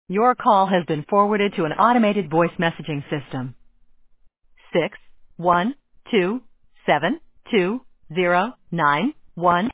Your call has been forwarded to an automated voice messaging system. 612720911